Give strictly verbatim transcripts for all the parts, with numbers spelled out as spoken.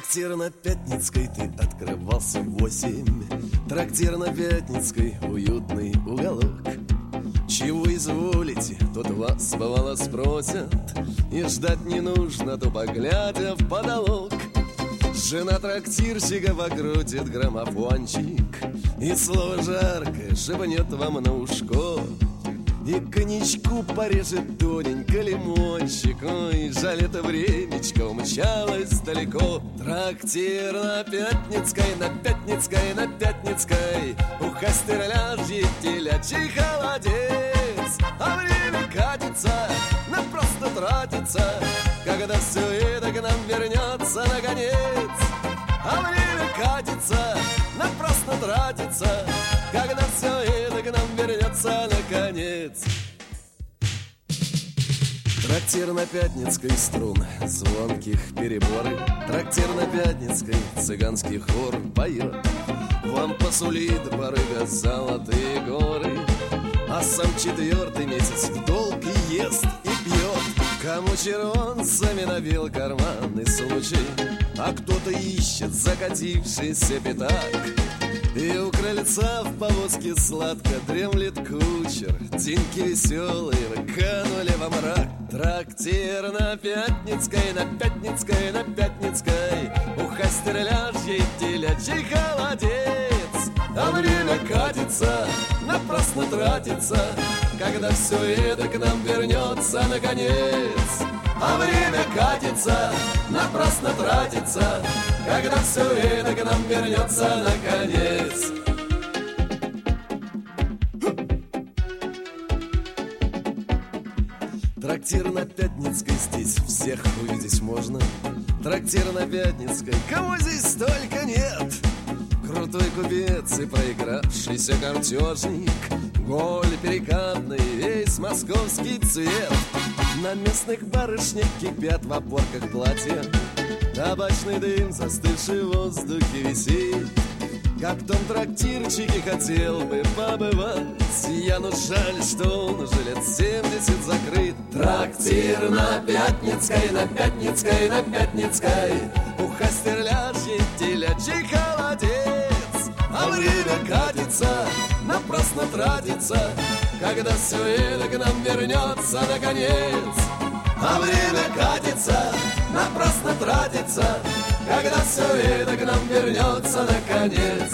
Трактир на Пятницкой ты открывался в восемь. Трактир на Пятницкой, уютный уголок. Чего изволите, тут вас бывало спросят, и ждать не нужно, то поглядя в потолок. Жена трактирщика покрутит граммофончик, и слово жаркое шепнет вам на ушко. И коньячку порежет тоненько лимончик. Ой, жаль, это времечко умчалось далеко. Трактир на Пятницкой, на Пятницкой, на Пятницкой, у Костерляжьей телячий холодец. А время катится, просто тратится, когда все это к нам вернется наконец. А время катится, напрасно тратится, когда все это к нам вернется наконец. Трактир на Пятницкой струн звонких переборы. Трактир на Пятницкой цыганский хор поет. Вам посулит барыга золотые горы, а сам четвертый месяц в долг и ест, и пьет. Кому червонцами набил карманный случай, а кто-то ищет закатившийся пятак. И у крыльца в повозке сладко дремлет кучер. Деньки веселые, вы канули во мрак. Трактир на Пятницкой, на Пятницкой, на Пятницкой, у Костерляжьей телячий холодец. А время катится, напрасно тратится, когда все это к нам вернется наконец. А время катится, напрасно тратится, когда все это к нам вернется наконец. Трактир на Пятницкой, здесь всех увидеть можно. Трактир на Пятницкой, кого здесь столько нет. Крутой купец и проигравшийся картежник, голь перекатный, весь московский цвет. На местных барышнях кипят в опорках платья, табачный дым, застывший в воздухе висит. Как в том трактирчике хотел бы побывать я, но жаль, что он уже лет семьдесят закрыт. Трактир на Пятницкой, на Пятницкой, на Пятницкой, у Костерляжьей телячий холодец. А время катится, напрасно тратится, когда все это к нам вернется наконец. А время катится, напрасно тратится, когда все это к нам вернется наконец.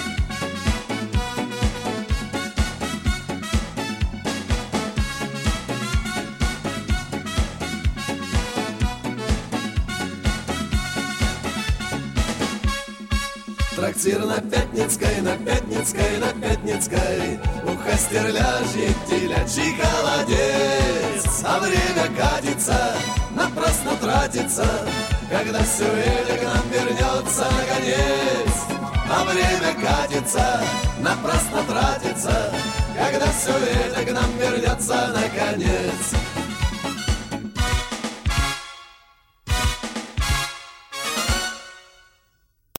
Трактир на Пятницкой, на Пятницкой, на Пятницкой, у Костерляжьей телячий холодец. А время катится, напрасно тратится, когда все это к нам вернется наконец. А время катится, напрасно тратится, когда все это к нам вернется наконец.